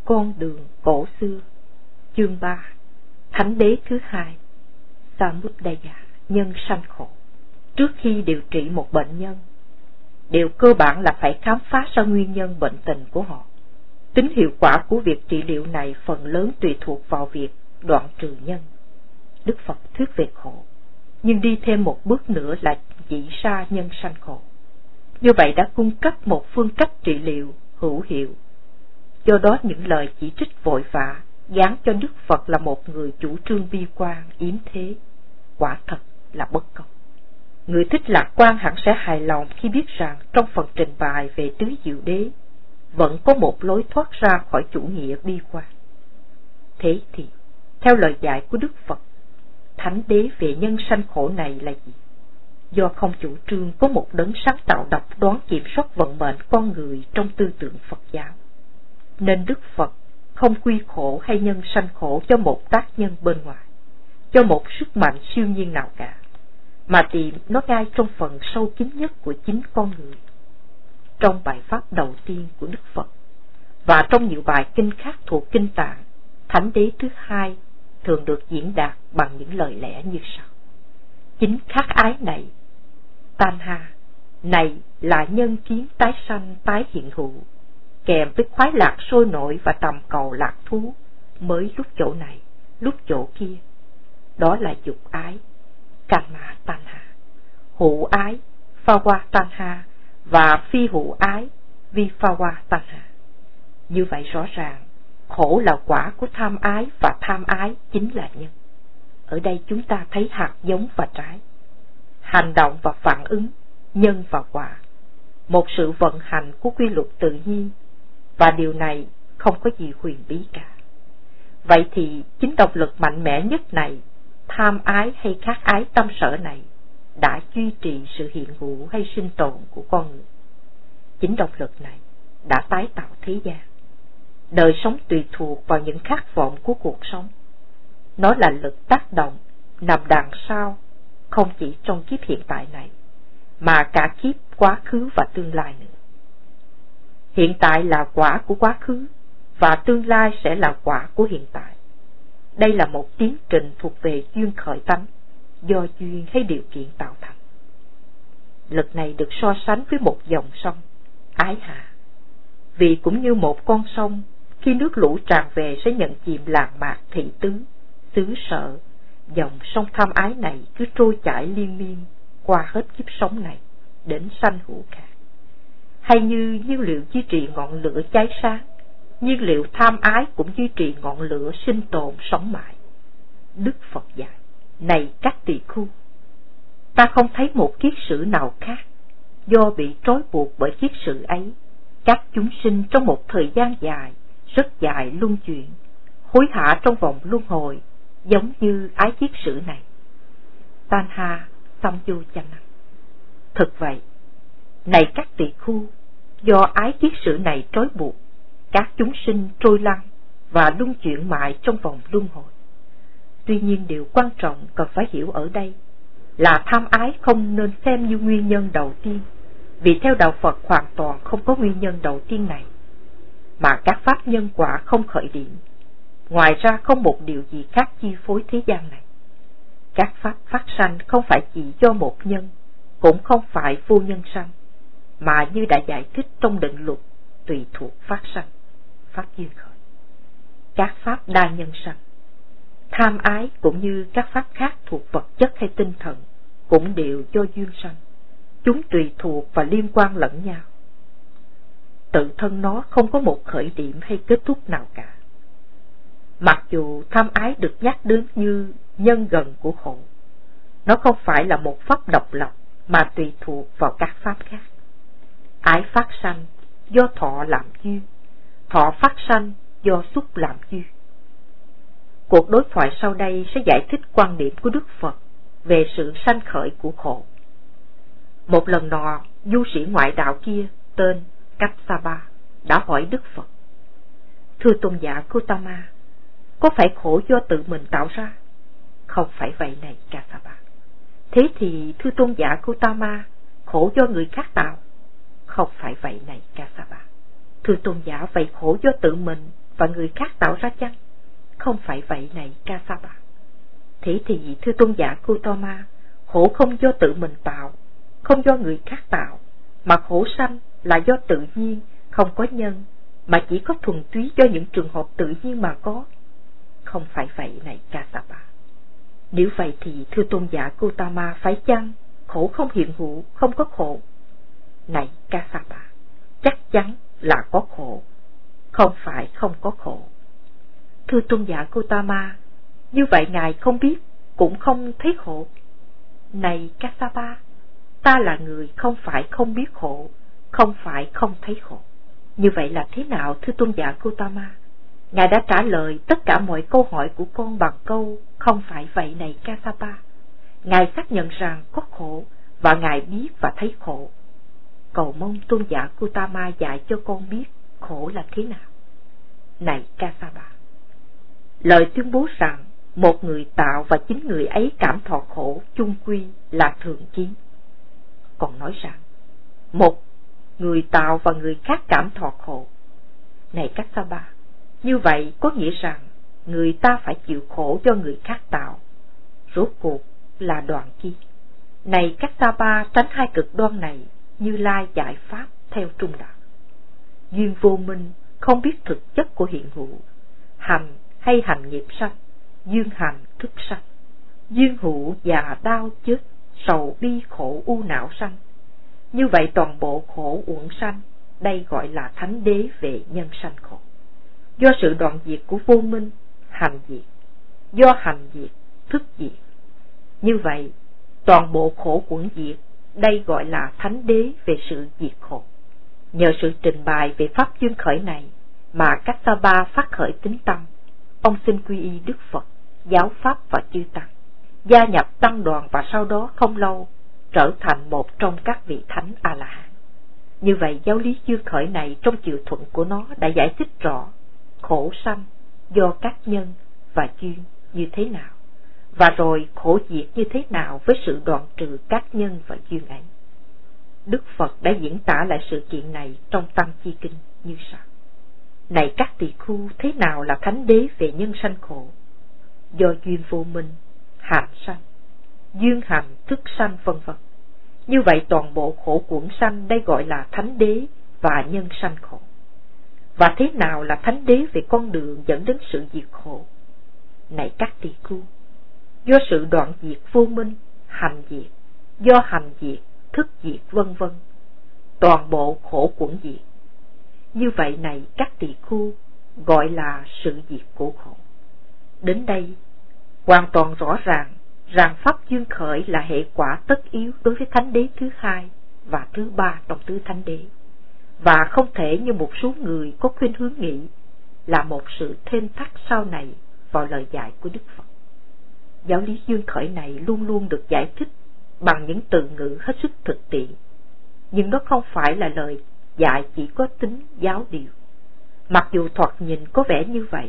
Con đường cổ xưa. Chương 3. Thánh đế thứ hai, Samudaya, nhân sanh khổ. Trước khi điều trị một bệnh nhân, điều cơ bản là phải khám phá ra nguyên nhân bệnh tình của họ. Tính hiệu quả của việc trị liệu này phần lớn tùy thuộc vào việc đoạn trừ nhân. Đức Phật thuyết về khổ, nhưng đi thêm một bước nữa là chỉ ra nhân sanh khổ. Như vậy đã cung cấp một phương cách trị liệu hữu hiệu. Do đó những lời chỉ trích vội vã gán cho Đức Phật là một người chủ trương bi quan yếm thế, quả thật là bất công. Người thích lạc quan hẳn sẽ hài lòng khi biết rằng trong phần trình bày về tứ diệu đế vẫn có một lối thoát ra khỏi chủ nghĩa bi quan. Thế thì, theo lời dạy của Đức Phật, thánh đế về nhân sanh khổ này là gì? Do không chủ trương có một đấng sáng tạo độc đoán kiểm soát vận mệnh con người trong tư tưởng Phật giáo, nên Đức Phật không quy khổ hay nhân sanh khổ cho một tác nhân bên ngoài, cho một sức mạnh siêu nhiên nào cả, mà tìm nó ngay trong phần sâu kín nhất của chính con người. Trong bài pháp đầu tiên của Đức Phật và trong nhiều bài kinh khác thuộc Kinh Tạng, thánh đế thứ hai thường được diễn đạt bằng những lời lẽ như sau: chính khát ái này, tanha này là nhân kiến tái sanh tái hiện hữu, kèm với khoái lạc sôi nổi và tầm cầu lạc thú, mới lúc chỗ này lúc chỗ kia. Đó là dục ái, kama tanha, hữu ái, phava tanha, và phi hữu ái, viphava tanha. Như vậy rõ ràng khổ là quả của tham ái, và tham ái chính là nhân. Ở đây chúng ta thấy hạt giống và trái, hành động và phản ứng, nhân và quả, một sự vận hành của quy luật tự nhiên, và điều này không có gì huyền bí cả. Vậy thì chính động lực mạnh mẽ nhất này, tham ái hay khát ái tâm sở này, đã duy trì sự hiện hữu hay sinh tồn của con người. Chính động lực này đã tái tạo thế gian. Đời sống tùy thuộc vào những khát vọng của cuộc sống. Nó là lực tác động nằm đằng sau, không chỉ trong kiếp hiện tại này, mà cả kiếp quá khứ và tương lai nữa. Hiện tại là quả của quá khứ, và tương lai sẽ là quả của hiện tại. Đây là một tiến trình thuộc về duyên khởi tánh, do duyên hay điều kiện tạo thành. Lực này được so sánh với một dòng sông, ái hạ. Vì cũng như một con sông, khi nước lũ tràn về sẽ nhận chìm làng mạc thị tứ, xứ sở. Dòng sông tham ái này cứ trôi chảy liên miên qua hết kiếp sống này đến sanh hữu khác. Hay như nhiên liệu duy trì ngọn lửa cháy sáng, nhiên liệu tham ái cũng duy trì ngọn lửa sinh tồn sống mãi. Đức Phật dạy: này các tỳ khưu, ta không thấy một kiết sử nào khác. Do bị trói buộc bởi kiết sử ấy, các chúng sinh trong một thời gian dài, rất dài luân chuyển, hối hả trong vòng luân hồi, giống như ái kiết sử này. Tanha samyojana. Thực vậy, này các tỳ khưu, do ái kiết sử này trói buộc, các chúng sinh trôi lăn và luân chuyển mãi trong vòng luân hồi. Tuy nhiên điều quan trọng cần phải hiểu ở đây là tham ái không nên xem như nguyên nhân đầu tiên, vì theo đạo Phật hoàn toàn không có nguyên nhân đầu tiên này, mà các pháp nhân quả không khởi điểm. Ngoài ra không một điều gì khác chi phối thế gian này. Các pháp phát sanh không phải chỉ do một nhân, cũng không phải vô nhân sanh, mà như đã giải thích trong định luật tùy thuộc phát sanh, pháp duyên khởi. Các pháp đa nhân sanh, tham ái cũng như các pháp khác thuộc vật chất hay tinh thần cũng đều do duyên sanh. Chúng tùy thuộc và liên quan lẫn nhau. Tự thân nó không có một khởi điểm hay kết thúc nào cả. Mặc dù tham ái được nhắc đến như nhân gần của khổ, nó không phải là một pháp độc lập mà tùy thuộc vào các pháp khác. Ái phát sanh do thọ làm duyên, thọ phát sanh do xúc làm duyên. Cuộc đối thoại sau đây sẽ giải thích quan điểm của Đức Phật về sự sanh khởi của khổ. Một lần nọ, du sĩ ngoại đạo kia tên Kassapa đã hỏi Đức Phật: thưa tôn giả Gautama, có phải khổ do tự mình tạo ra? Không phải vậy này Kassapa. Thế thì thưa tôn giả Gautama, khổ do người khác tạo? Không phải vậy này Kassapa. Thưa tôn giả, vậy khổ do tự mình và người khác tạo ra chăng? Không phải vậy này Kassapa. Thế thì thưa tôn giả Gautama, khổ không do tự mình tạo, không do người khác tạo, mà khổ sanh là do tự nhiên, không có nhân, mà chỉ có thuần túy do những trường hợp tự nhiên mà có. Không phải vậy này Kassapa. Nếu vậy thì thưa tôn giả Gautama, phải chăng khổ không hiện hữu, không có khổ? Này Kassapa, chắc chắn là có khổ, không phải không có khổ. Thưa tôn giả Gautama, như vậy ngài không biết cũng không thấy khổ. Này Kassapa, ta là người không phải không biết khổ, không phải không thấy khổ. Như vậy là thế nào thưa tôn giả Gautama? Ngài đã trả lời tất cả mọi câu hỏi của con bằng câu không phải vậy này Kassapa. Ngài xác nhận rằng có khổ và ngài biết và thấy khổ. Cầu mong tôn giả Gautama dạy cho con biết khổ là thế nào. Này Kassapa, lời tuyên bố rằng một người tạo và chính người ấy cảm thọ khổ chung quy là thường kiến. Còn nói rằng một người tạo và người khác cảm thọ khổ. Này Kassapa, như vậy có nghĩa rằng người ta phải chịu khổ do người khác tạo. Rốt cuộc là đoạn chi? Này Kassapa, tránh hai cực đoan này, Như Lai giải pháp theo trung đạo. Duyên vô minh không biết thực chất của hiện hữu, hành hay hành nghiệp sanh, duyên hành thức sanh, duyên hữu già đau chết, sầu bi khổ u não sanh. Như vậy toàn bộ khổ uẩn sanh, đây gọi là thánh đế về nhân sanh khổ. Do sự đoạn diệt của vô minh, hành diệt, do hành diệt, thức diệt. Như vậy toàn bộ khổ uẩn diệt, đây gọi là thánh đế về sự diệt khổ. Nhờ sự trình bày về pháp duyên khởi này mà Kassapa phát khởi tín tâm. Ông xin quy y Đức Phật, giáo pháp và chư tăng, gia nhập tăng đoàn và sau đó không lâu trở thành một trong các vị thánh A-la-hán. Như vậy giáo lý duyên khởi này trong chiều thuận của nó đã giải thích rõ khổ sanh do các nhân và duyên như thế nào, và rồi khổ diệt như thế nào với sự đoạn trừ các nhân và duyên ấy. Đức Phật đã diễn tả lại sự kiện này trong Tăng Chi Kinh như sau. Này các tỳ khưu, thế nào là thánh đế về nhân sanh khổ? Do duyên vô minh, hành sanh, duyên hành, thức sanh vân vân. Như vậy toàn bộ khổ uẩn sanh đây gọi là thánh đế và nhân sanh khổ. Và thế nào là thánh đế về con đường dẫn đến sự diệt khổ? Này các tỳ khưu, do sự đoạn diệt vô minh, hành diệt, do hành diệt, thức diệt vân vân, toàn bộ khổ uẩn diệt. Như vậy này các tỳ khưu, gọi là sự diệt của khổ. Đến đây hoàn toàn rõ ràng rằng pháp duyên khởi là hệ quả tất yếu đối với thánh đế thứ hai và thứ ba trong tứ thánh đế, và không thể như một số người có khuynh hướng nghĩ là một sự thêm thắt sau này vào lời dạy của Đức Phật. Giáo lý duyên khởi này luôn luôn được giải thích bằng những từ ngữ hết sức thực tiễn, nhưng nó không phải là lời dạy chỉ có tính giáo điều, mặc dù thoạt nhìn có vẻ như vậy.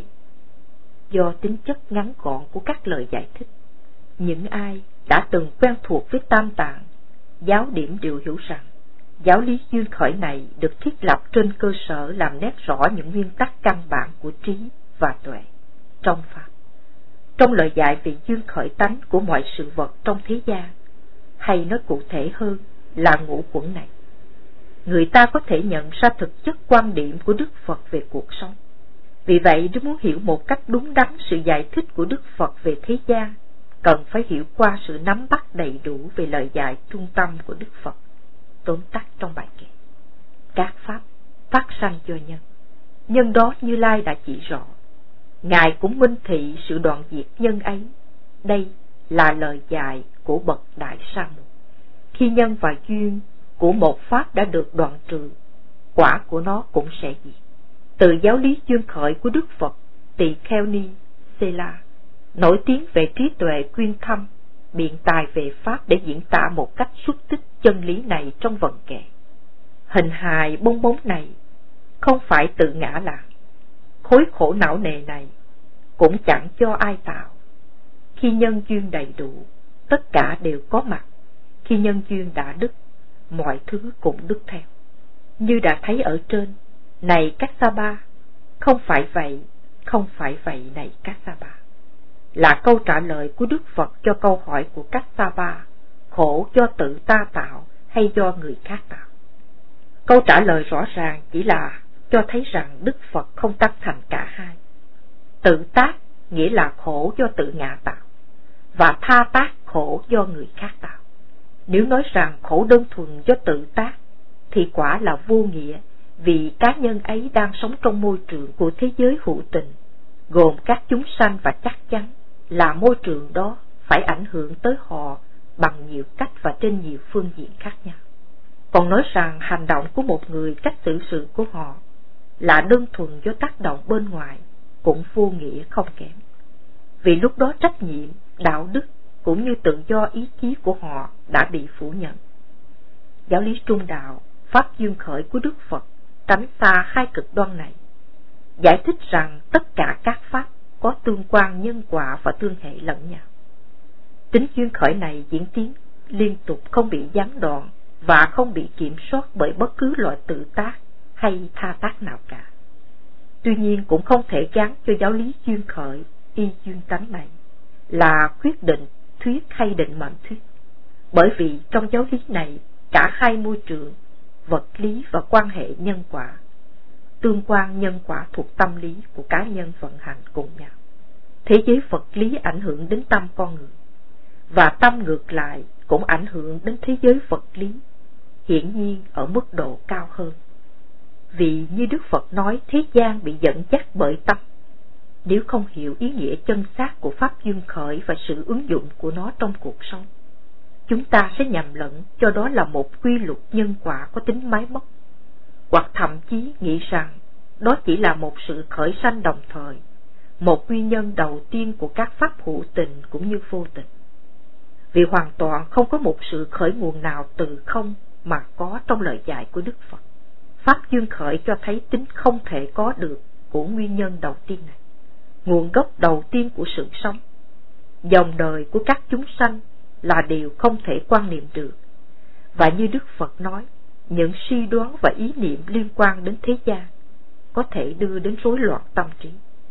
Do tính chất ngắn gọn của các lời giải thích, những ai đã từng quen thuộc với Tam Tạng giáo điểm đều hiểu rằng giáo lý duyên khởi này được thiết lập trên cơ sở làm nét rõ những nguyên tắc căn bản của trí và tuệ trong Pháp. Trong lời dạy về duyên khởi tánh của mọi sự vật trong thế gian, hay nói cụ thể hơn là ngũ uẩn này, người ta có thể nhận ra thực chất quan điểm của Đức Phật về cuộc sống. Vì vậy, nếu muốn hiểu một cách đúng đắn sự giải thích của Đức Phật về thế gian, cần phải hiểu qua sự nắm bắt đầy đủ về lời dạy trung tâm của Đức Phật. Tóm tắt trong bài kệ: các pháp phát sanh do nhân, nhân đó Như Lai đã chỉ rõ. Ngài cũng minh thị sự đoạn diệt nhân ấy. Đây là lời dạy của bậc đại sa môn. Khi nhân và duyên của một pháp đã được đoạn trừ, quả của nó cũng sẽ diệt. Từ giáo lý duyên khởi của Đức Phật, Tỳ Kheo Ni Sela nổi tiếng về trí tuệ quyên thâm, biện tài về pháp để diễn tả một cách xuất tích chân lý này trong vần kệ. Hình hài bong bóng này không phải tự ngã lạc, khối khổ não nề này cũng chẳng cho ai tạo. Khi nhân duyên đầy đủ, tất cả đều có mặt. Khi nhân duyên đã đứt, mọi thứ cũng đứt theo. Như đã thấy ở trên, này Kassapa, Không phải vậy này Kassapa, là câu trả lời của Đức Phật cho câu hỏi của Kassapa, khổ do tự ta tạo hay do người khác tạo. Câu trả lời rõ ràng chỉ là cho thấy rằng Đức Phật không tác thành cả hai. Tự tác nghĩa là khổ do tự ngã tạo, và tha tác khổ do người khác tạo. Nếu nói rằng khổ đơn thuần do tự tác thì quả là vô nghĩa, vì cá nhân ấy đang sống trong môi trường của thế giới hữu tình, gồm các chúng sanh, và chắc chắn là môi trường đó phải ảnh hưởng tới họ bằng nhiều cách và trên nhiều phương diện khác nhau. Còn nói rằng hành động của một người, cách xử sự của họ là đơn thuần do tác động bên ngoài cũng vô nghĩa không kém, vì lúc đó trách nhiệm, đạo đức cũng như tự do ý chí của họ đã bị phủ nhận. Giáo lý trung đạo, pháp duyên khởi của Đức Phật tránh xa hai cực đoan này, giải thích rằng tất cả các pháp có tương quan nhân quả và tương hệ lẫn nhau. Tính duyên khởi này diễn tiến liên tục, không bị gián đoạn và không bị kiểm soát bởi bất cứ loại tự tác hay tha tác nào cả. Tuy nhiên cũng không thể gán cho giáo lý duyên khởi, y duyên tánh này là quyết định thuyết hay định mệnh thuyết, bởi vì trong giáo lý này cả hai môi trường, vật lý và quan hệ nhân quả, tương quan nhân quả thuộc tâm lý của cá nhân vận hành cùng nhau. Thế giới vật lý ảnh hưởng đến tâm con người, và tâm ngược lại cũng ảnh hưởng đến thế giới vật lý, hiển nhiên ở mức độ cao hơn. Vì như Đức Phật nói, thế gian bị dẫn dắt bởi tâm. Nếu không hiểu ý nghĩa chân xác của pháp duyên khởi và sự ứng dụng của nó trong cuộc sống, chúng ta sẽ nhầm lẫn cho đó là một quy luật nhân quả có tính máy móc, hoặc thậm chí nghĩ rằng đó chỉ là một sự khởi sanh đồng thời, một nguyên nhân đầu tiên của các pháp hữu tình cũng như vô tình. Vì hoàn toàn không có một sự khởi nguồn nào từ không mà có trong lời dạy của Đức Phật. Pháp duyên khởi cho thấy tính không thể có được của nguyên nhân đầu tiên này, nguồn gốc đầu tiên của sự sống. Dòng đời của các chúng sanh là điều không thể quan niệm được, và như Đức Phật nói, những suy đoán và ý niệm liên quan đến thế gian có thể đưa đến rối loạn tâm trí.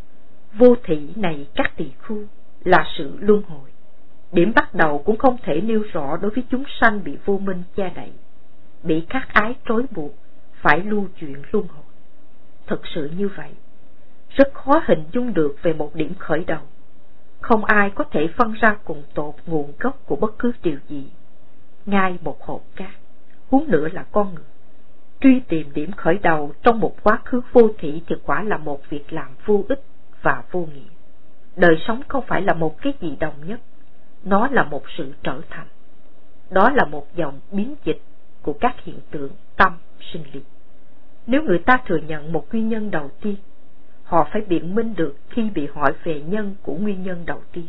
Vô thị này các tỳ khưu là sự luân hồi. Điểm bắt đầu cũng không thể nêu rõ đối với chúng sanh bị vô minh che đậy, bị các ái trói buộc, phải lưu chuyển luân hồi. Thực sự như vậy, rất khó hình dung được về một điểm khởi đầu. Không ai có thể phân ra cùng tột nguồn gốc của bất cứ điều gì, ngay một hột cát, huống nữa là con người. Truy tìm điểm khởi đầu trong một quá khứ vô thị thì quả là một việc làm vô ích và vô nghĩa. Đời sống không phải là một cái gì đồng nhất, nó là một sự trở thành. Đó là một dòng biến dịch của các hiện tượng tâm sinh lý. Nếu người ta thừa nhận một nguyên nhân đầu tiên, họ phải biện minh được khi bị hỏi về nhân của nguyên nhân đầu tiên,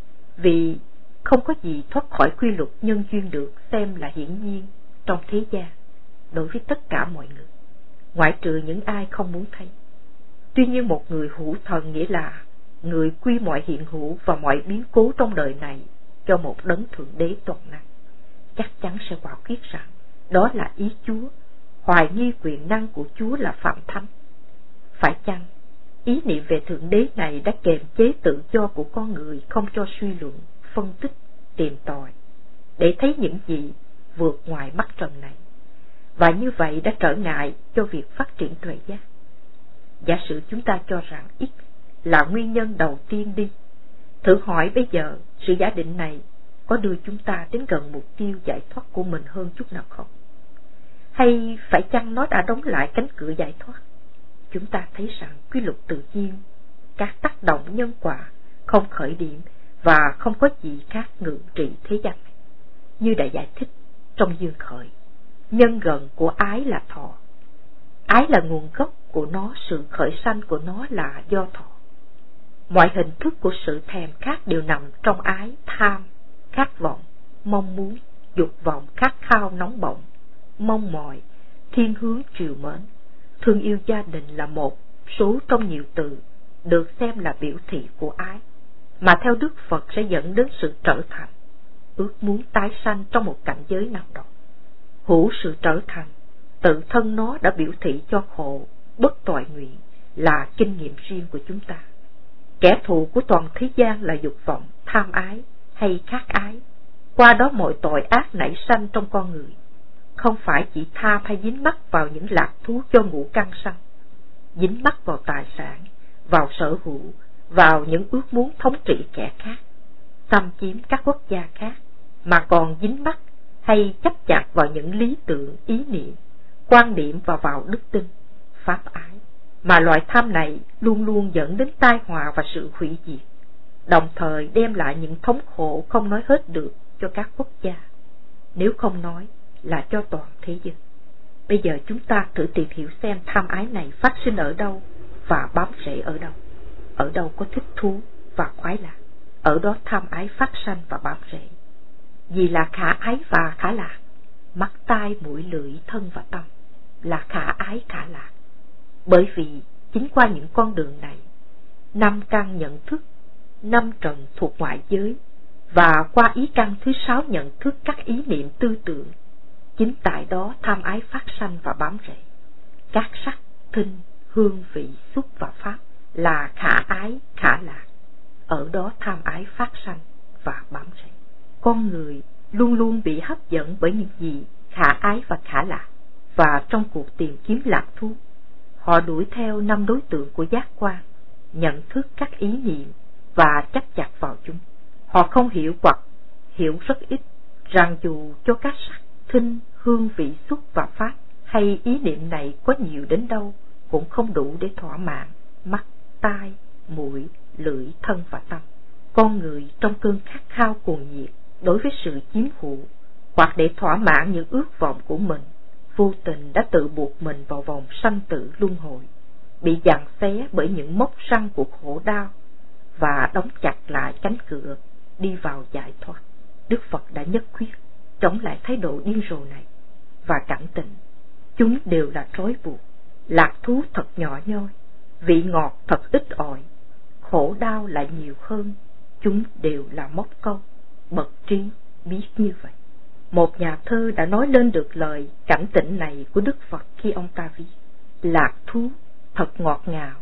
vì không có gì thoát khỏi quy luật nhân duyên được xem là hiển nhiên trong thế gian đối với tất cả mọi người, ngoại trừ những ai không muốn thấy. Tuy nhiên một người hữu thần nghĩa là người quy mọi hiện hữu và mọi biến cố trong đời này cho một đấng thượng đế toàn năng, chắc chắn sẽ quả quyết rằng đó là ý Chúa, hoài nghi quyền năng của Chúa là phạm thánh. Phải chăng ý niệm về thượng đế này đã kềm chế tự do của con người, không cho suy luận, phân tích, tìm tòi để thấy những gì vượt ngoài mắt trần này, và như vậy đã trở ngại cho việc phát triển tuệ giác? Giả sử chúng ta cho rằng X là nguyên nhân đầu tiên đi, thử hỏi bây giờ sự giả định này có đưa chúng ta đến gần mục tiêu giải thoát của mình hơn chút nào không? Hay phải chăng nó đã đóng lại cánh cửa giải thoát? Chúng ta thấy rằng quy luật tự nhiên, các tác động nhân quả không khởi điểm và không có gì khác ngự trị thế gian này. Như đã giải thích trong duyên khởi, nhân gần của ái là thọ. Ái là nguồn gốc của nó, sự khởi sanh của nó là do thọ. Mọi hình thức của sự thèm khát đều nằm trong ái, tham, khát vọng, mong muốn, dục vọng, khát khao nóng bỏng, mong mỏi, thiên hướng trìu mến, thương yêu gia đình là một số trong nhiều từ được xem là biểu thị của ái, mà theo Đức Phật sẽ dẫn đến sự trở thành, ước muốn tái sanh trong một cảnh giới nào đó. Hữu sự trở thành, tự thân nó đã biểu thị cho khổ, bất toại nguyện, là kinh nghiệm riêng của chúng ta. Kẻ thù của toàn thế gian là dục vọng, tham ái hay khát ái. Qua đó mọi tội ác nảy sanh trong con người, không phải chỉ tham hay dính mắc vào những lạc thú do ngũ căn sanh, dính mắc vào tài sản, vào sở hữu, vào những ước muốn thống trị kẻ khác, xâm chiếm các quốc gia khác, mà còn dính mắc hay chấp chặt vào những lý tưởng, ý niệm, quan điểm và vào đức tin, pháp ái. Mà loại tham này luôn luôn dẫn đến tai họa và sự hủy diệt, đồng thời đem lại những thống khổ không nói hết được cho các quốc gia, nếu không nói là cho toàn thế giới. Bây giờ chúng ta thử tìm hiểu xem tham ái này phát sinh ở đâu và bám rễ ở đâu. Ở đâu có thích thú và khoái lạc, ở đó tham ái phát sanh và bám rễ. Vì là khả ái và khả lạc, mắt, tai, mũi, lưỡi, thân và tâm là khả ái khả lạc. Bởi vì chính qua những con đường này, 5 căn nhận thức, 5 trần thuộc ngoại giới, và qua ý căn thứ 6 nhận thức các ý niệm tư tưởng, chính tại đó tham ái phát sanh và bám rễ. Các sắc, thinh, hương, vị, xúc và pháp là khả ái khả lạc, ở đó tham ái phát sanh và bám rễ. Con người luôn luôn bị hấp dẫn bởi những gì khả ái và khả lạc, và trong cuộc tìm kiếm lạc thú, họ đuổi theo 5 đối tượng của giác quan, nhận thức các ý niệm và chấp chặt vào chúng. Họ không hiểu hoặc hiểu rất ít rằng dù cho các sắc, thinh, hương, vị, xúc và pháp hay ý niệm này có nhiều đến đâu cũng không đủ để thỏa mãn mắt, tai, mũi, lưỡi, thân và tâm. Con người trong cơn khát khao cuồng nhiệt đối với sự chiếm hữu, hoặc để thỏa mãn những ước vọng của mình, vô tình đã tự buộc mình vào vòng sanh tử luân hồi, bị giằng xé bởi những mốc răng của khổ đau và đóng chặt lại cánh cửa đi vào giải thoát. Đức Phật đã nhất quyết chống lại thái độ điên rồ này và cảnh tỉnh chúng đều là trói buộc, lạc thú thật nhỏ nhoi, vị ngọt thật ít ỏi, khổ đau lại nhiều hơn, chúng đều là móc câu. Bậc trí biết như vậy. Một nhà thơ đã nói lên được lời cảnh tỉnh này của Đức Phật khi ông ta viết: lạc thú thật ngọt ngào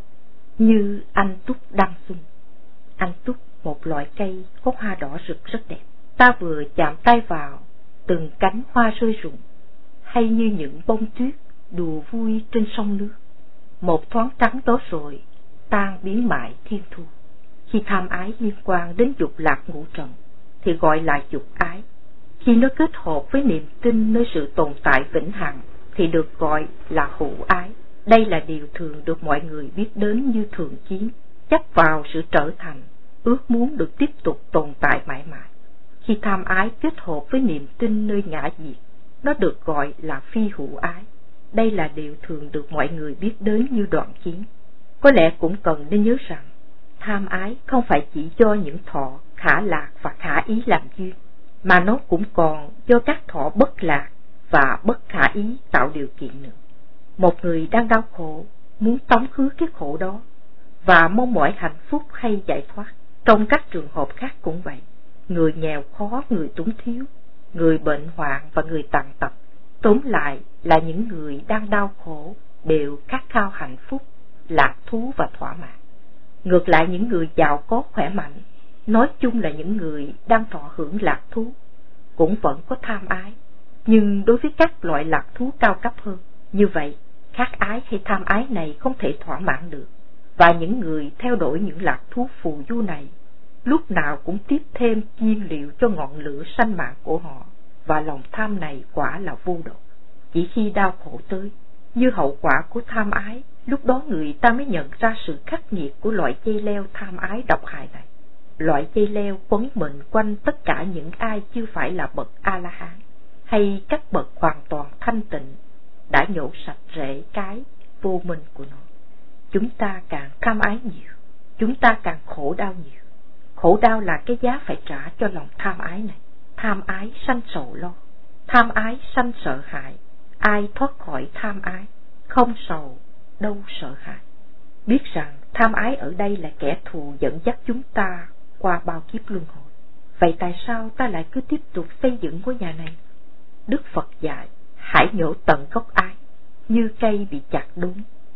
như anh túc đăng xuân. Anh túc, một loại cây có hoa đỏ rực rất đẹp. Ta vừa chạm tay vào, từng cánh hoa rơi rụng, hay như những bông tuyết đùa vui trên sông nước. Một thoáng trắng đó rồi tan biến mãi thiên thu. Khi tham ái liên quan đến dục lạc ngũ trần thì gọi là dục ái. Khi nó kết hợp với niềm tin nơi sự tồn tại vĩnh hằng thì được gọi là hữu ái. Đây là điều thường được mọi người biết đến như thường chiến, chấp vào sự trở thành, ước muốn được tiếp tục tồn tại mãi mãi. Khi tham ái kết hợp với niềm tin nơi ngã diệt, nó được gọi là phi hữu ái. Đây là điều thường được mọi người biết đến như đoạn kiến. Có lẽ cũng cần nên nhớ rằng, tham ái không phải chỉ do những thọ khả lạc và khả ý làm duyên, mà nó cũng còn do các thọ bất lạc và bất khả ý tạo điều kiện nữa. Một người đang đau khổ, muốn tống khứ cái khổ đó và mong mỏi hạnh phúc hay giải thoát. Trong các trường hợp khác cũng vậy. Người nghèo khó, người túng thiếu, người bệnh hoạn và người tàn tật, tóm lại là những người đang đau khổ đều khát khao hạnh phúc, lạc thú và thỏa mãn. Ngược lại, những người giàu có khỏe mạnh, nói chung là những người đang thọ hưởng lạc thú, cũng vẫn có tham ái, nhưng đối với các loại lạc thú cao cấp hơn. Như vậy, khát ái hay tham ái này không thể thỏa mãn được, và những người theo đuổi những lạc thú phù du này lúc nào cũng tiếp thêm nhiên liệu cho ngọn lửa sanh mạng của họ, và lòng tham này quả là vô độ. Chỉ khi đau khổ tới, như hậu quả của tham ái, lúc đó người ta mới nhận ra sự khắc nghiệt của loại dây leo tham ái độc hại này. Loại dây leo quấn mình quanh tất cả những ai chưa phải là bậc A-la-hán hay các bậc hoàn toàn thanh tịnh, đã nhổ sạch rễ cái vô minh của nó. Chúng ta càng tham ái nhiều, chúng ta càng khổ đau nhiều. Khổ đau là cái giá phải trả cho lòng tham ái này. Tham ái sanh sầu lo, tham ái sanh sợ hãi. Ai thoát khỏi tham ái, không sầu, đâu sợ hãi. Biết rằng tham ái ở đây là kẻ thù dẫn dắt chúng ta qua bao kiếp luân hồi. Vậy tại sao ta lại cứ tiếp tục xây dựng ngôi nhà này? Đức Phật dạy, hãy nhổ tận gốc ái, như cây bị chặt đốn,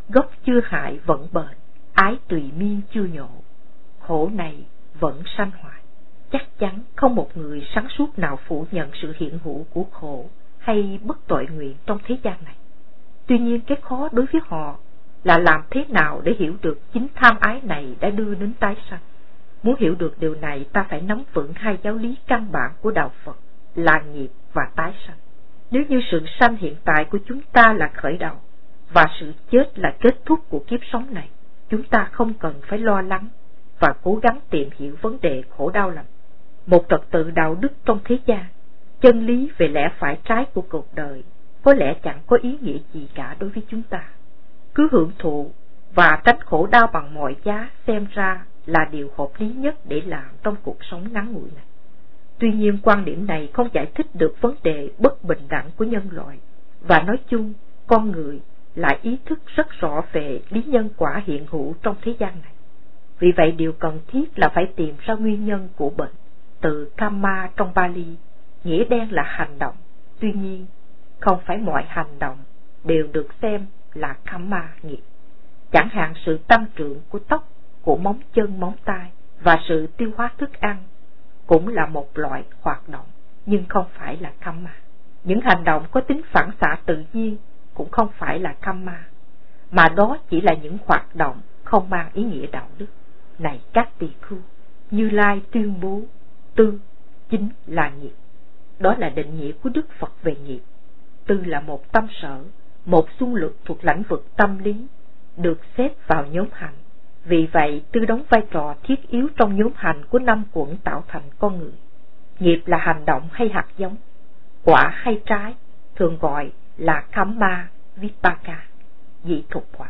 gốc chưa hại vẫn bền, ái tùy miên chưa nhộ, khổ này vẫn sanh hoại. Chắc chắn không một người sáng suốt nào phủ nhận sự hiện hữu của khổ hay bất tội nguyện trong thế gian này. Tuy nhiên cái khó đối với họ là làm thế nào để hiểu được chính tham ái này đã đưa đến tái sanh. Muốn hiểu được điều này, ta phải nắm vững hai giáo lý căn bản của đạo Phật là nghiệp và tái sanh. Nếu như sự sanh hiện tại của chúng ta là khởi đầu và sự chết là kết thúc của kiếp sống này, chúng ta không cần phải lo lắng và cố gắng tìm hiểu vấn đề khổ đau lắm. Một trật tự đạo đức trong thế gian, chân lý về lẽ phải trái của cuộc đời có lẽ chẳng có ý nghĩa gì cả đối với chúng ta. Cứ hưởng thụ và tránh khổ đau bằng mọi giá xem ra là điều hợp lý nhất để làm trong cuộc sống ngắn ngủi này. Tuy nhiên quan điểm này không giải thích được vấn đề bất bình đẳng của nhân loại, và nói chung con người lại ý thức rất rõ về lý nhân quả hiện hữu trong thế gian này. Vì vậy điều cần thiết là phải tìm ra nguyên nhân của bệnh. Từ karma trong Pali nghĩa đen là hành động, tuy nhiên không phải mọi hành động đều được xem là karma nghiệp. Chẳng hạn sự tăng trưởng của tóc, của móng chân móng tay và sự tiêu hóa thức ăn cũng là một loại hoạt động, nhưng không phải là karma. Những hành động có tính phản xạ tự nhiên cũng không phải là karma, mà đó chỉ là những hoạt động không mang ý nghĩa đạo đức. Này các tỳ khưu, Như Lai tuyên bố tư chính là nghiệp. Đó là định nghĩa của Đức Phật về nghiệp. Tư là một tâm sở, một xung lực thuộc lĩnh vực tâm lý, được xếp vào nhóm hành. Vì vậy, tư đóng vai trò thiết yếu trong nhóm hành của 5 quẩn tạo thành con người. Nghiệp là hành động hay hạt giống, quả hay trái, thường gọi là kamma vipaka, dị thục quả.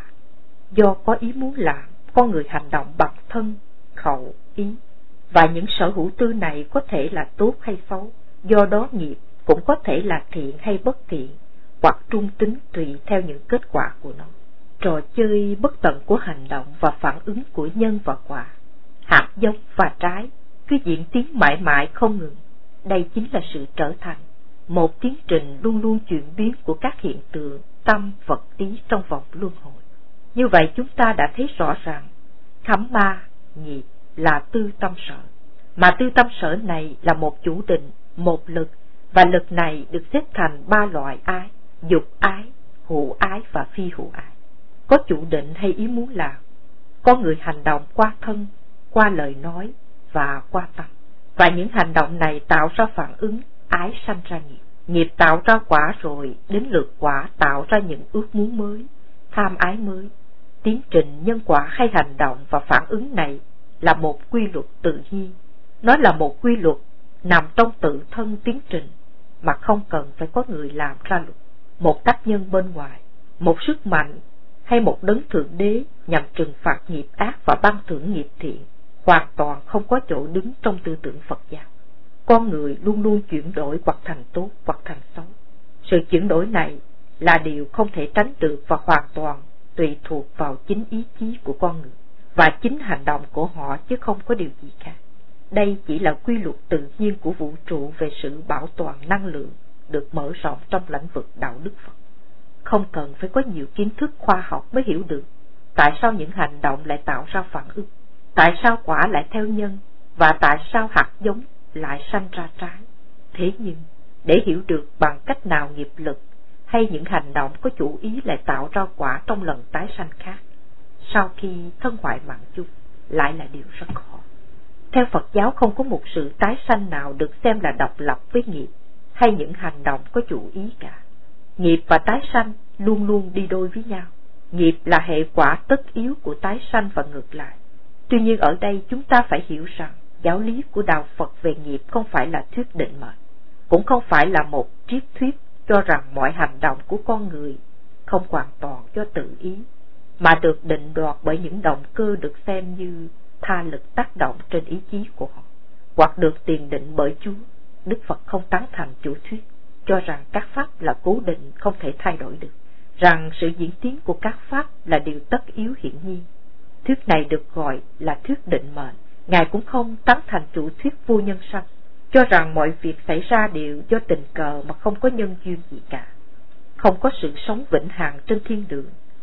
Do có ý muốn làm, con người hành động bằng thân, khẩu, ý, và những sở hữu tư này có thể là tốt hay xấu. Do đó nghiệp cũng có thể là thiện hay bất thiện, hoặc trung tính tùy theo những kết quả của nó. Trò chơi bất tận của hành động và phản ứng của nhân và quả, hạt giống và trái cứ diễn tiến mãi mãi không ngừng. Đây chính là sự trở thành một tiến trình luôn luôn chuyển biến của các hiện tượng tâm vật lý trong vòng luân hồi. Như vậy chúng ta đã thấy rõ ràng kamma nghiệp là tư tâm sở, mà tư tâm sở này là một chủ định, một lực, và lực này được xếp thành 3 loại ái: dục ái, hữu ái và phi hữu ái. Có chủ định hay ý muốn làm, có người hành động qua thân, qua lời nói và qua tâm, và những hành động này tạo ra phản ứng, ái sanh ra nghiệp, nghiệp tạo ra quả, rồi đến lượt quả tạo ra những ước muốn mới, tham ái mới. Tiến trình nhân quả hay hành động và phản ứng này là một quy luật tự nhiên. Nó là một quy luật nằm trong tự thân tiến trình mà không cần phải có người làm ra luật. Một tác nhân bên ngoài, một sức mạnh hay một đấng thượng đế nhằm trừng phạt nghiệp ác và ban thưởng nghiệp thiện hoàn toàn không có chỗ đứng trong tư tưởng Phật giáo. Con người luôn luôn chuyển đổi hoặc thành tốt hoặc thành xấu. Sự chuyển đổi này là điều không thể tránh được và hoàn toàn tùy thuộc vào chính ý chí của con người và chính hành động của họ, chứ không có điều gì khác. Đây chỉ là quy luật tự nhiên của vũ trụ về sự bảo toàn năng lượng được mở rộng trong lĩnh vực đạo đức Phật. Không cần phải có nhiều kiến thức khoa học mới hiểu được tại sao những hành động lại tạo ra phản ứng, tại sao quả lại theo nhân, và tại sao hạt giống lại sanh ra trái. Thế nhưng, để hiểu được bằng cách nào nghiệp lực hay những hành động có chủ ý lại tạo ra quả trong lần tái sanh khác, sau khi thân hoại mạng chung, lại là điều rất khó. Theo Phật giáo, không có một sự tái sanh nào được xem là độc lập với nghiệp hay những hành động có chủ ý cả. Nghiệp và tái sanh luôn luôn đi đôi với nhau. Nghiệp là hệ quả tất yếu của tái sanh và ngược lại. Tuy nhiên ở đây chúng ta phải hiểu rằng giáo lý của đạo Phật về nghiệp không phải là thuyết định mệnh, cũng không phải là một triết thuyết cho rằng mọi hành động của con người không hoàn toàn do tự ý, mà được định đoạt bởi những động cơ được xem như tha lực tác động trên ý chí của họ, hoặc được tiền định bởi Chúa. Đức Phật không tán thành chủ thuyết cho rằng các pháp là cố định không thể thay đổi được, rằng sự diễn tiến của các pháp là điều tất yếu hiển nhiên. Thuyết này được gọi là thuyết định mệnh. Ngài cũng không tán thành chủ thuyết vô nhân sanh, cho rằng mọi việc xảy ra đều do tình cờ mà không có nhân duyên gì cả. Không có sự sống vĩnh hằng trên thiên đường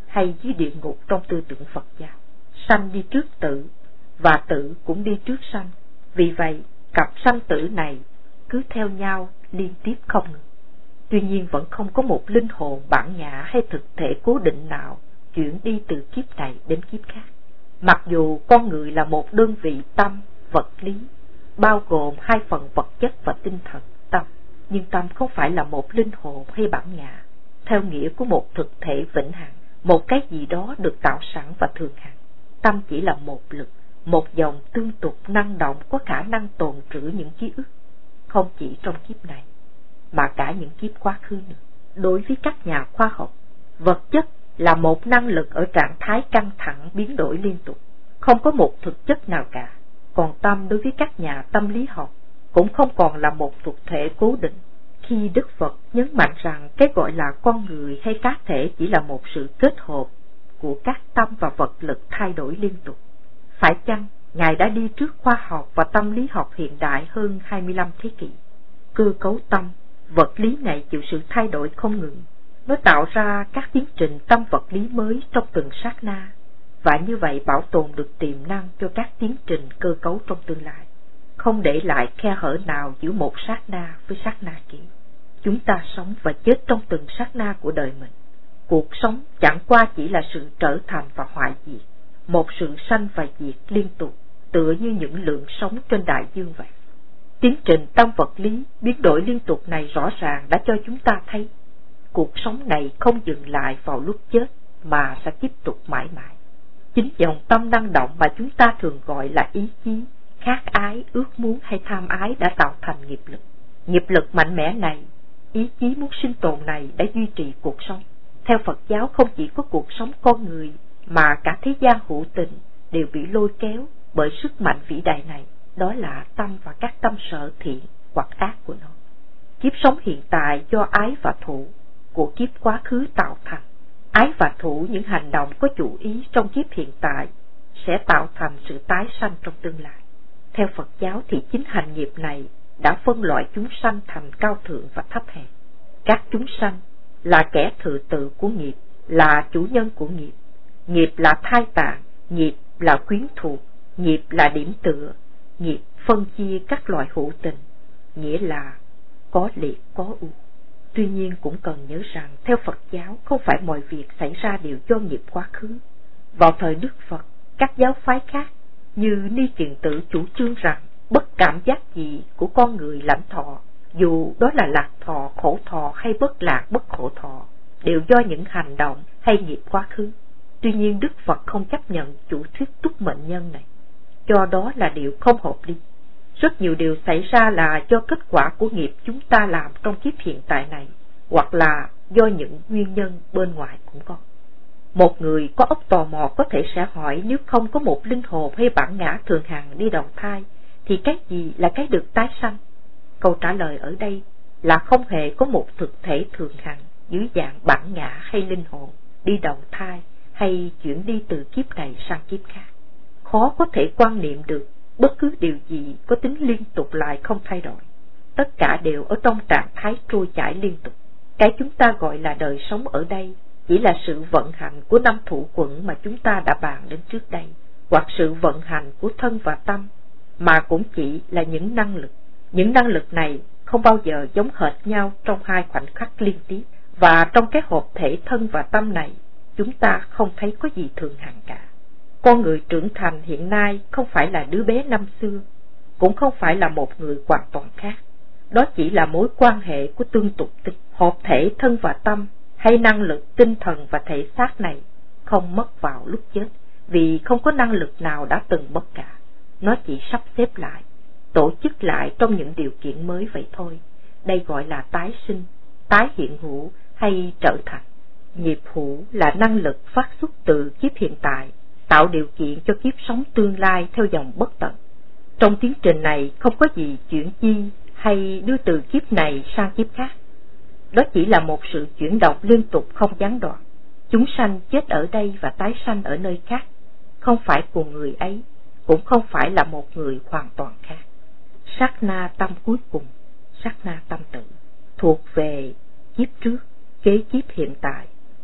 hay dưới địa ngục trong tư tưởng Phật giáo. Sanh đi trước tử, và tử cũng đi trước sanh. Vì vậy, cặp sanh tử này cứ theo nhau liên tiếp không ngừng. Tuy nhiên vẫn không có một linh hồn bản ngã hay thực thể cố định nào chuyển đi từ kiếp này đến kiếp khác. Mặc dù con người là một đơn vị tâm, vật lý, bao gồm hai phần vật chất và tinh thần, tâm, nhưng tâm không phải là một linh hồn hay bản ngã, theo nghĩa của một thực thể vĩnh hằng, một cái gì đó được tạo sẵn và thường hằng. Tâm chỉ là một lực, một dòng tương tục năng động có khả năng tồn trữ những ký ức, không chỉ trong kiếp này, mà cả những kiếp quá khứ nữa. Đối với các nhà khoa học, vật chất là một năng lực ở trạng thái căng thẳng biến đổi liên tục, không có một thực chất nào cả. Còn tâm đối với các nhà tâm lý học cũng không còn là một thực thể cố định. Khi Đức Phật nhấn mạnh rằng cái gọi là con người hay cá thể chỉ là một sự kết hợp của các tâm và vật lực thay đổi liên tục, phải chăng Ngài đã đi trước khoa học và tâm lý học hiện đại hơn 25 thế kỷ? Cơ cấu tâm, vật lý này chịu sự thay đổi không ngừng. Nó tạo ra các tiến trình tâm vật lý mới trong từng sát na, và như vậy bảo tồn được tiềm năng cho các tiến trình cơ cấu trong tương lai, không để lại khe hở nào giữa một sát na với sát na kia. Chúng ta sống và chết trong từng sát na của đời mình. Cuộc sống chẳng qua chỉ là sự trở thành và hoại diệt, một sự sanh và diệt liên tục, tựa như những lượng sống trên đại dương vậy. Tiến trình tâm vật lý biến đổi liên tục này rõ ràng đã cho chúng ta thấy cuộc sống này không dừng lại vào lúc chết mà sẽ tiếp tục mãi mãi. Chính dòng tâm năng động mà chúng ta thường gọi là ý chí, khát ái, ước muốn hay tham ái đã tạo thành nghiệp lực. Nghiệp lực mạnh mẽ này, ý chí muốn sinh tồn này đã duy trì cuộc sống. Theo Phật giáo, không chỉ có cuộc sống con người mà cả thế gian hữu tình đều bị lôi kéo bởi sức mạnh vĩ đại này, đó là tâm và các tâm sở thiện hoặc ác của nó. Kiếp sống hiện tại do ái và thủ của kiếp quá khứ tạo thành. Ái và thủ những hành động có chủ ý trong kiếp hiện tại sẽ tạo thành sự tái sanh trong tương lai. Theo Phật giáo thì chính hành nghiệp này đã phân loại chúng sanh thành cao thượng và thấp hèn. Các chúng sanh là kẻ thừa tự của nghiệp, là chủ nhân của nghiệp. Nghiệp là thai tạng, nghiệp là quyến thuộc, nghiệp là điểm tựa, nghiệp phân chia các loại hữu tình, nghĩa là có liệt có ưu. Tuy nhiên cũng cần nhớ rằng theo Phật giáo không phải mọi việc xảy ra đều do nghiệp quá khứ. Vào thời Đức Phật, các giáo phái khác như Ni Kiền Tử chủ trương rằng bất cảm giác gì của con người lãnh thọ, dù đó là lạc thọ, khổ thọ hay bất lạc bất khổ thọ, đều do những hành động hay nghiệp quá khứ. Tuy nhiên Đức Phật không chấp nhận chủ thuyết túc mệnh nhân này, cho đó là điều không hợp lý. Rất nhiều điều xảy ra là do kết quả của nghiệp chúng ta làm trong kiếp hiện tại này, hoặc là do những nguyên nhân bên ngoài cũng có. Một người có óc tò mò có thể sẽ hỏi, nếu không có một linh hồn hay bản ngã thường hằng đi đầu thai, thì cái gì là cái được tái sanh? Câu trả lời ở đây là không hề có một thực thể thường hằng dưới dạng bản ngã hay linh hồn đi đầu thai hay chuyển đi từ kiếp này sang kiếp khác. Khó có thể quan niệm được bất cứ điều gì có tính liên tục lại không thay đổi. Tất cả đều ở trong trạng thái trôi chảy liên tục. Cái chúng ta gọi là đời sống ở đây chỉ là sự vận hành của năm thủ quẩn mà chúng ta đã bàn đến trước đây, hoặc sự vận hành của thân và tâm, mà cũng chỉ là những năng lực. Những năng lực này không bao giờ giống hệt nhau trong hai khoảnh khắc liên tiếp, và trong cái hợp thể thân và tâm này, chúng ta không thấy có gì thường hằng cả. Con người trưởng thành hiện nay không phải là đứa bé năm xưa, cũng không phải là một người hoàn toàn khác. Đó chỉ là mối quan hệ của tương tục tính. Hợp thể thân và tâm hay năng lực tinh thần và thể xác này không mất vào lúc chết, vì không có năng lực nào đã từng mất cả. Nó chỉ sắp xếp lại, tổ chức lại trong những điều kiện mới vậy thôi. Đây gọi là tái sinh, tái hiện hữu hay trở thành. Nghiệp hữu là năng lực phát xuất từ kiếp hiện tại, tạo điều kiện cho kiếp sống tương lai theo dòng bất tận. Trong tiến trình này không có gì chuyển chi hay đưa từ kiếp này sang kiếp khác. Đó chỉ là một sự chuyển động liên tục không gián đoạn. Chúng sanh chết ở đây và tái sanh ở nơi khác, không phải cùng người ấy, cũng không phải là một người hoàn toàn khác. Sát na tâm cuối cùng, sát na tâm tử, thuộc về kiếp trước, kế kiếp hiện tại,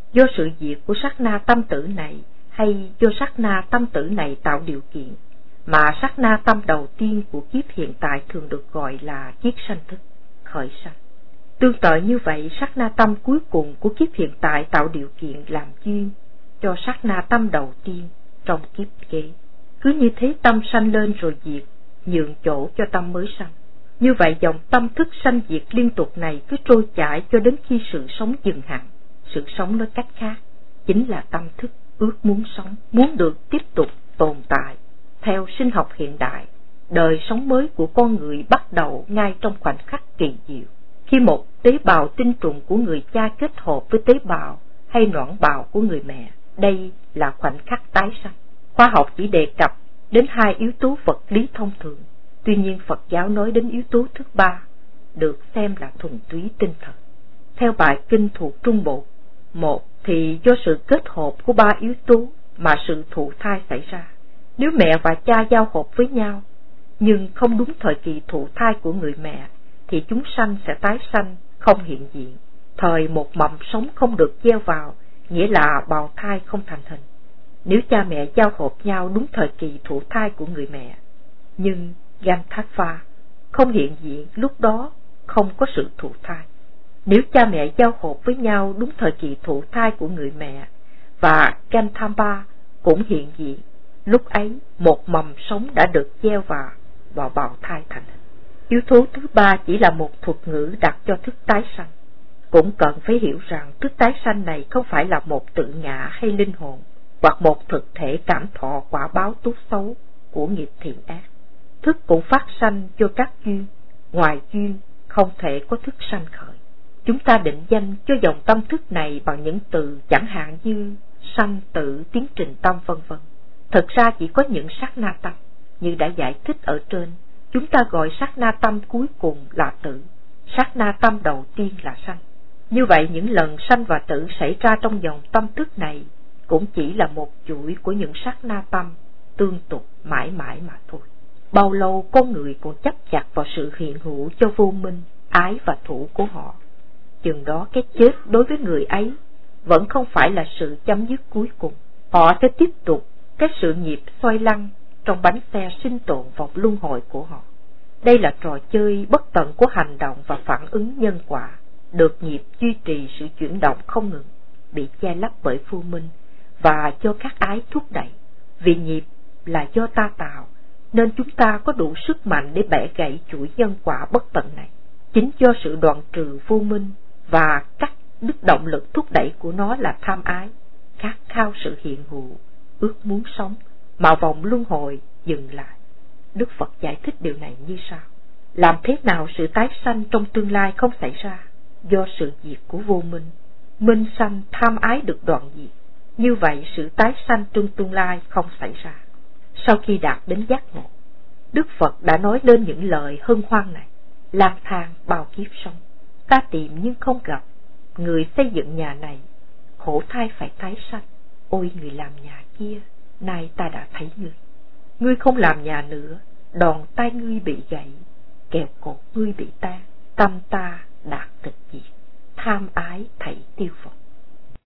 do sự diệt của sát na tâm tử này hay do sát na tâm tử này tạo điều kiện, mà sát na tâm đầu tiên của kiếp hiện tại thường được gọi là kiết sanh thức, khởi sanh. Tương tự như vậy, sát na tâm cuối cùng của kiếp hiện tại tạo điều kiện làm duyên cho sát na tâm đầu tiên trong kiếp kế. Cứ như thế tâm sanh lên rồi diệt, nhường chỗ cho tâm mới sanh. Như vậy dòng tâm thức sanh diệt liên tục này cứ trôi chảy cho đến khi sự sống dừng hẳn. Sự sống nói cách khác chính là tâm thức ước muốn sống, muốn được tiếp tục tồn tại. Theo sinh học hiện đại, đời sống mới của con người bắt đầu ngay trong khoảnh khắc kỳ diệu, khi một tế bào tinh trùng của người cha kết hợp với tế bào hay noãn bào của người mẹ. Đây là khoảnh khắc tái sanh. Khoa học chỉ đề cập đến hai yếu tố vật lý thông thường, tuy nhiên Phật giáo nói đến yếu tố thứ ba, được xem là thuần túy tinh thần. Theo bài kinh thuộc Trung Bộ, một thì do sự kết hợp của ba yếu tố mà sự thụ thai xảy ra. Nếu mẹ và cha giao hợp với nhau, nhưng không đúng thời kỳ thụ thai của người mẹ, thì chúng sanh sẽ tái sanh, không hiện diện. Thời một mầm sống không được gieo vào, nghĩa là bào thai không thành hình. Nếu cha mẹ giao hợp nhau đúng thời kỳ thụ thai của người mẹ, nhưng Ganthatva không hiện diện, lúc đó không có sự thụ thai. Nếu cha mẹ giao hợp với nhau đúng thời kỳ thụ thai của người mẹ và Ganthampa cũng hiện diện, lúc ấy một mầm sống đã được gieo vào bào thai thành hình. Yếu tố thứ ba chỉ là một thuật ngữ đặt cho thức tái sanh. Cũng cần phải hiểu rằng thức tái sanh này không phải là một tự ngã hay linh hồn, hoặc một thực thể cảm thọ quả báo tốt xấu của nghiệp thiện ác. Thức cũng phát sanh cho các duyên, ngoài duyên không thể có thức sanh khởi. Chúng ta định danh cho dòng tâm thức này bằng những từ chẳng hạn như sanh, tử, tiến trình tâm vân vân. Thực ra chỉ có những sát na tâm, như đã giải thích ở trên, chúng ta gọi sát na tâm cuối cùng là tử, sát na tâm đầu tiên là sanh. Như vậy những lần sanh và tử xảy ra trong dòng tâm thức này cũng chỉ là một chuỗi của những sát na tâm tương tục mãi mãi mà thôi. Bao lâu con người còn chấp chặt vào sự hiện hữu cho vô minh, ái và thủ của họ, chừng đó cái chết đối với người ấy vẫn không phải là sự chấm dứt cuối cùng. Họ sẽ tiếp tục cái sự nghiệp xoay lăn trong bánh xe sinh tồn vòng luân hồi của họ. Đây là trò chơi bất tận của hành động và phản ứng nhân quả, được nghiệp duy trì sự chuyển động không ngừng, bị che lấp bởi vô minh và do các ái thúc đẩy. Vì nghiệp là do ta tạo, nên chúng ta có đủ sức mạnh để bẻ gãy chuỗi nhân quả bất tận này. Chính do sự đoạn trừ vô minh và cắt đứt động lực thúc đẩy của nó là tham ái, khát khao sự hiện hữu, ước muốn sống, mà vòng luân hồi dừng lại. Đức Phật giải thích điều này như sau: làm thế nào sự tái sanh trong tương lai không xảy ra? Do sự diệt của vô minh, minh sanh tham ái được đoạn diệt, như vậy sự tái sanh trong tương lai không xảy ra. Sau khi đạt đến giác ngộ, Đức Phật đã nói lên những lời hân hoan này: lang thang bao kiếp sống, ta tìm nhưng không gặp, người xây dựng nhà này khổ thay phải tái sanh. Ôi người làm nhà kia, nay ta đã thấy ngươi. Ngươi không làm nhà nữa, đòn tay ngươi bị gãy, kẹo cổ ngươi bị tan, tâm ta đạt tịch diệt, tham ái thảy tiêu phật.